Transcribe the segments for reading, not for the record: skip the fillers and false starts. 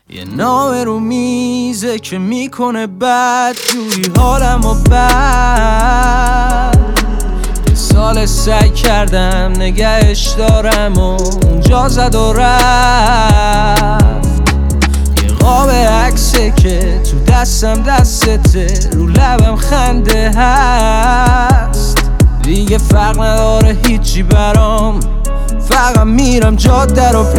یه نامه رو میزه که میکنه بد جوری حالم و بد. یه سال سعی کردم نگهش دارم و اونجا زد و رفت. یه قاب عکسه که تو دستم دستته، رو لبم خنده هست. دیگه فرق نداره هیچی برام، فقط میرم جاده رو.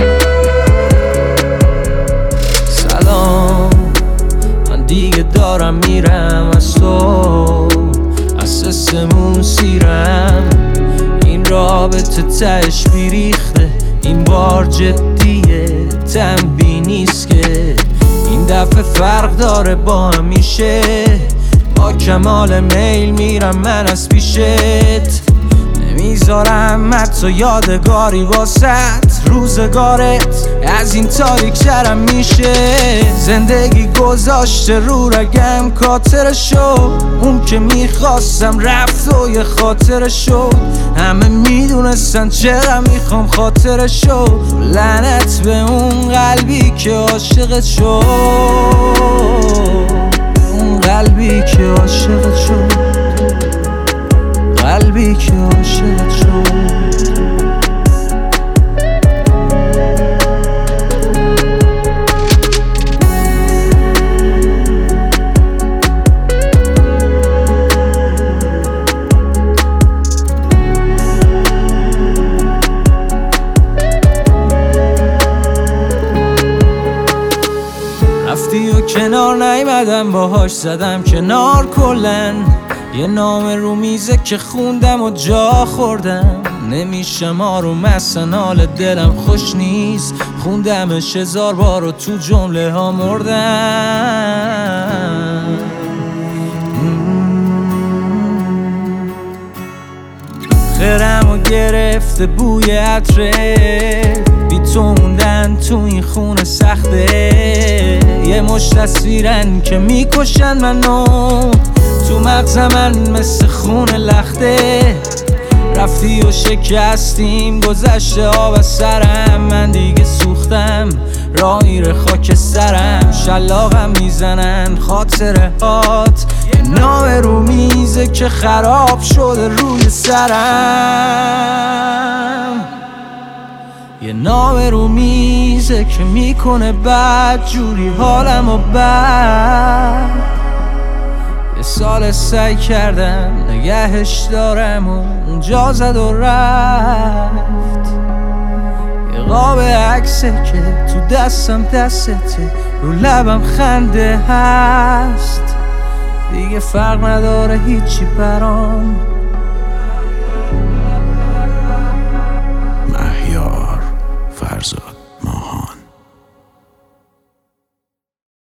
سلام، من دیگه دارم میرم از تو، از سمون سیرم. این رابطه تهش بیریخته، این بار جدیه، تنبیه نیست که این دفعه فرق داره با همیشه. با کمال میل میرم من از پیشت، نمیذارم حتی یادگاری واسط. روزگارت از این تاریک ترم میشه. زندگی گذاشته رو رگم کاتر شد، اون که میخواستم رفت و یه خاطر شد. همه میدونستن چرا میخوام خاطر شد. لعنت به اون قلبی که عاشقت شد، اون قلبی که عاشقت شد، قلبی که عاشقت شد. رفتی و کنار نیومدم، باهاش زدم کنار کلن. یه نامه رو میزه که خوندم و جا خوردم. نمیشم آروم اصلا، حال دلم خوش نیست. خوندمش 1000 بار و تو جمله ها مردم. خیرم و گرفته بوی عطره، بی تو موندن تو این خونه سخته. یه مش تصویرن که میکشن منو، تو مغز من مثل خون لخته. رفتی و شکستیم، گذشته آب از سرم. من دیگه سوختم، راه میره خاک سرم. شلاقم میزنن خاطره هات، یه نامه رو میزه که خراب شده روی سرم. یه نامه رو میزه که میکنه بد جوری حالم و بد. یه سال سعی کردم نگهش دارم و اونجا زد و رفت. یه قاب عکسه که تو دستم دستته، رو لبم خنده هست. دیگه فرق نداره هیچی برام،